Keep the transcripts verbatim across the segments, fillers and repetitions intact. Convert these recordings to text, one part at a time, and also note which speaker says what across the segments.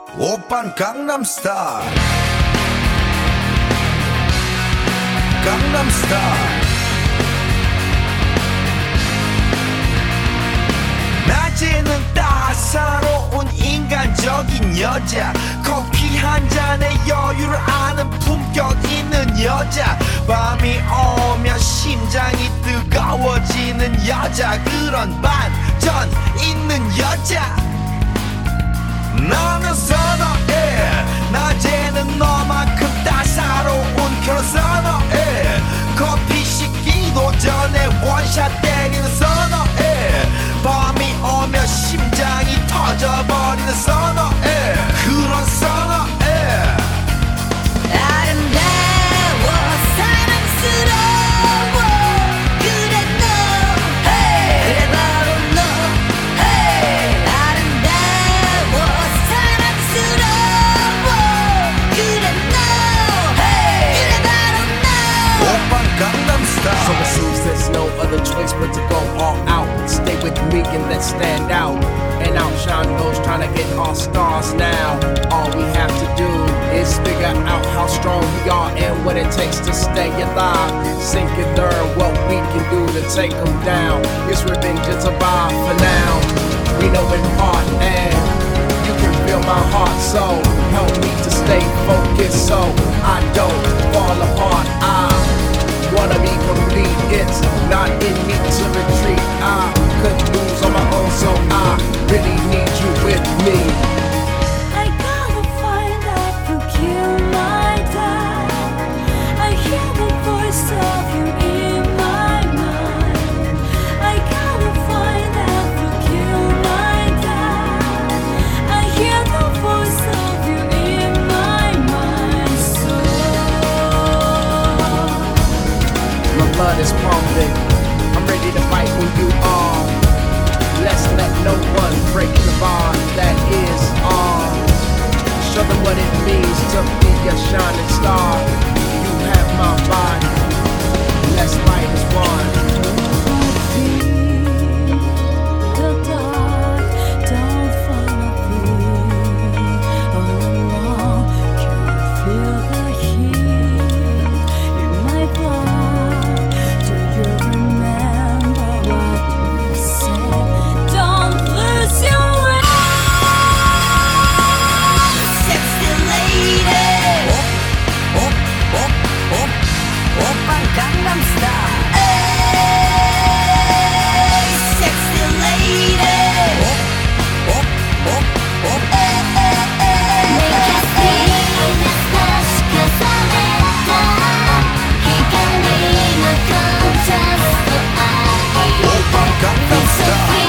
Speaker 1: 오빤 강남스타일 강남스타일 낮에는 따사로운 인간적인 여자 커피 한 잔에 여유를 아는 품격 있는 여자 밤이 오면 심장이 뜨거워지는 여자 그런 반전 있는 여자 나는 선어해 낮에는 너만큼 따사로운 그런 선어해 커피 식기도 전에 원샷 때리는 선어해 밤이 오면 심장이 터져버리는 선어해 그런 선어해
Speaker 2: 아름다워 사랑스러워 그래 너 hey. 그래 바로 너 hey. 아름다워 사랑스러워 그래 너 hey. 그래 바로 너
Speaker 1: 오빤 강남스타일
Speaker 3: So it seems there's no other choice but to go all out. Stay with me and let's stand out and outshine those trying to get all stars now. All we have to do is figure out how strong we are and what it takes to stay alive. Sink and learn what we can do to take them down. It's revenge, it's a vibe for now. We know it hard and you can feel my heart, so help me to stay focused so I don't fall apart. I wanna be complete, it's not in me to retreat. I could lose on my own, so I really need you with me.
Speaker 2: I gotta find out who killed my dad. I hear the voice of you in my mind. I gotta find out who killed my dad. I hear the voice of you in my mind. So
Speaker 3: My blood is pumping, I'm ready to fight when you are. Let's let no one break the bond that is ours. Show them what it means to be a shining star. You have my body, let's fight as one.
Speaker 2: the dark, don't follow me all along. Can't feel the heat in my blood. Do you remember what we said? Don't lose your way, sexy lady.
Speaker 1: 오빤 강남스타일
Speaker 2: Hey, sexy lady.
Speaker 1: 오빤 강남스타일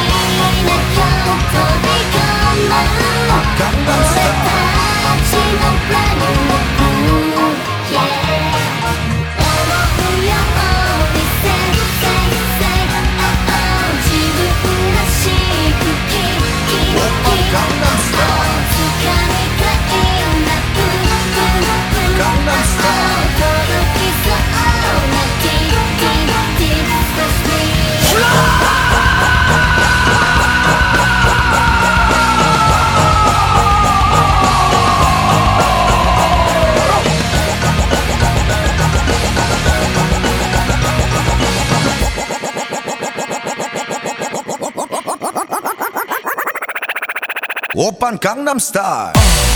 Speaker 1: 오빤 강남스타일